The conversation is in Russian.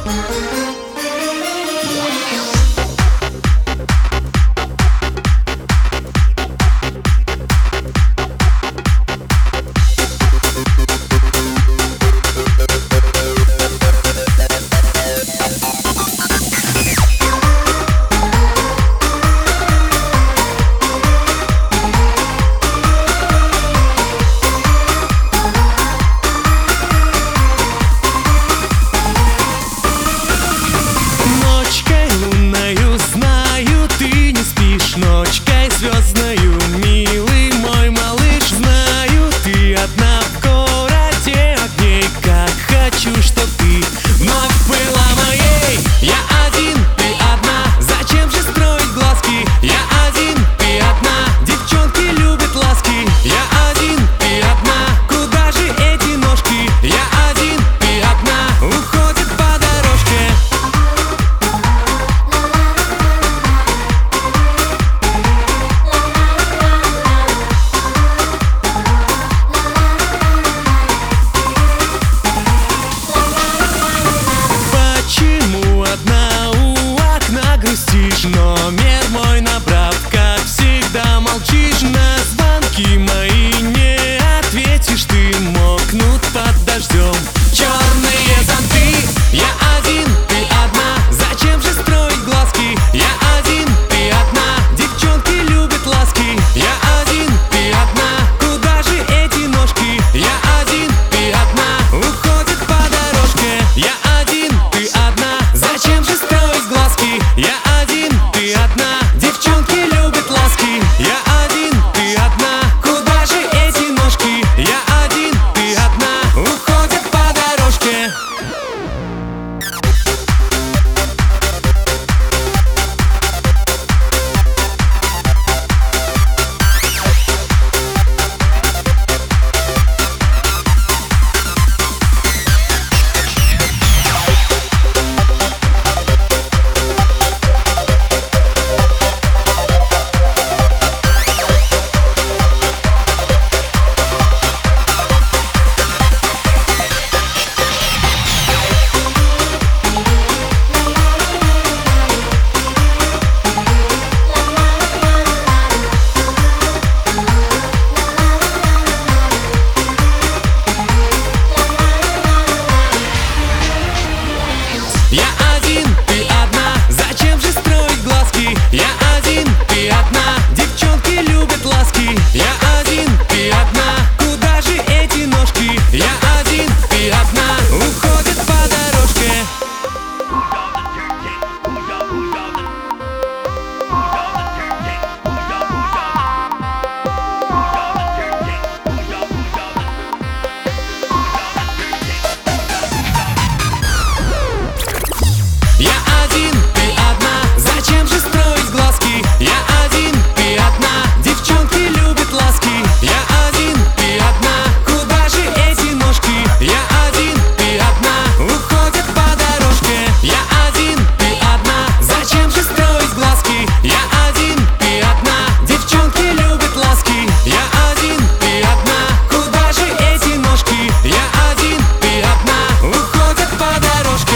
Ночкой звездною, милый мой малыш, знаю, ты одна в городе огней. Как хочу, чтоб ты вновь была моей. Я один, ты одна, зачем же строить глазки? Я один, ты одна, девчонки любят ласки. Я один, ты одна, куда же эти ножки? Я один, ты одна, уходит по дорожке. Номер мой набрав, как всегда молчишь. На звонки мои не ответишь. Ты мокнут под дождем черные зонты. Я один, ты одна, зачем же строить глазки? Я один, ты одна, девчонки любят ласки. Я один, ты одна, куда же эти ножки? Я один, ты одна, уходит по дорожке. Я один, ты одна, зачем же строить глазки? Я один, ты одна, девчонки любят ласки. Я один, ты одна, куда же эти ножки? Я один, ты одна, уходит по дорожке. Я один, ты одна, зачем же строить глазки? Я один, ты одна, девчонки любят ласки. Я один, ты одна, куда же эти ножки? Я один, ты одна, уходит по дорожке. Я один, ты одна, зачем же строить глазки? Я один, ты одна, девчонки любят ласки. Я один, ты одна, куда же эти ножки? Я один, ты одна, уходит по дорожке. Я один, ты одна, зачем же строить глазки? Я один, ты одна, девчонки любят ласки. Я один, ты одна, куда же эти ножки? Я один, ты одна, уходит по дорожке.